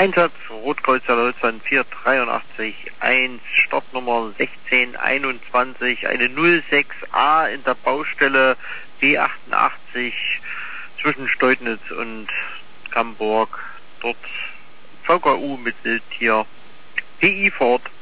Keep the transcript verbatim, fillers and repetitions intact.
Einsatz Rotkreuzer Deutschland vier drei acht eins, Startnummer sechzehn einundzwanzig, eine null sechs A in der Baustelle B achtundachtzig zwischen Steudnitz und Camburg. Dort V K U mit Wildtier. P I vor Ort.